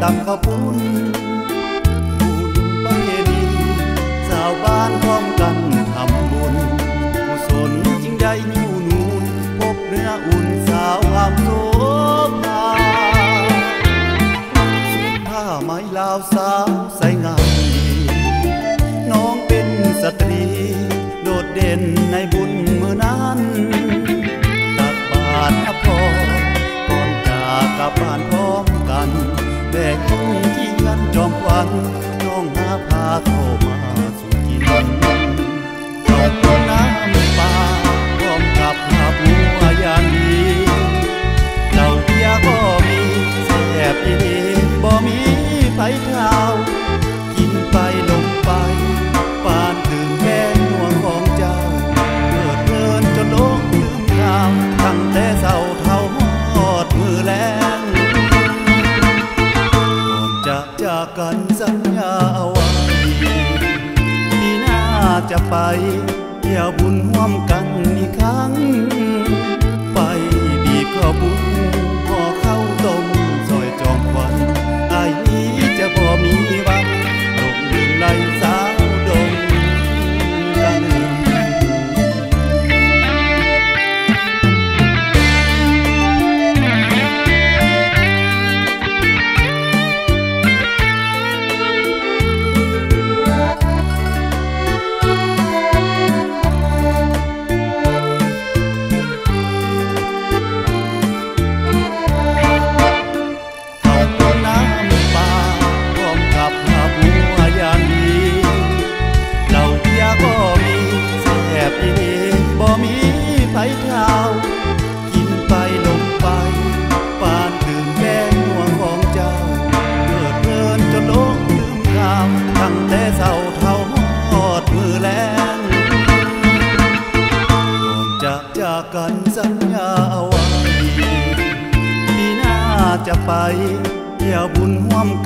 ตักข้าวปุ้นบุญประเพณีชาวบ้านพร้อมกันทำบุญกุศลจึงได้อยู่นูนพบเนื้ออุ่นสาวงามโสภาสุดผ้าไม้ลาวสาวใสงามดีน้องเป็นสตรีโดดเด่นในบุญมือนั้นตักบาตรอภรก่อนจากกลับบ้านพร้อมกันแบกทุ่งที่ยันจอมควันน้องหาพาเข้ามาสู่กินขอบคุณน้ำปลาพร้อมกับผ้าบัวอย่างดีเหล้าเบียร์ก็มีแซ่บอีดีบ่มีไผเท่ากินไปลงไปปานตื่นแก้หัวของเจ้าเกิดเดินจนโลกลืมข่าวตั้งแต่เศร้าเท่าหอดมือแลงก่อนจะจากกันสัญญาเอาไว้ปีหน้าจะไปเที่ยวบุญร่วมกันอีกครั้งไปบีบข้าวบุญห่อข้าวต้มซอยจอมควันไอ้นี้จะบ่มีวันลงลืมไหลสาวดงกันบ่มีไผเท่ากินไปลงไปปานดื่มแก้หัวของเจ้าเกิดเดินจนโลกลืมข่าวตั้งแต่เศร้าเท่าหอดมือแลงก่อนจะจากกันสัญญาเอาไว้ปีหน้าจะไปเที่ยวบุญร่วม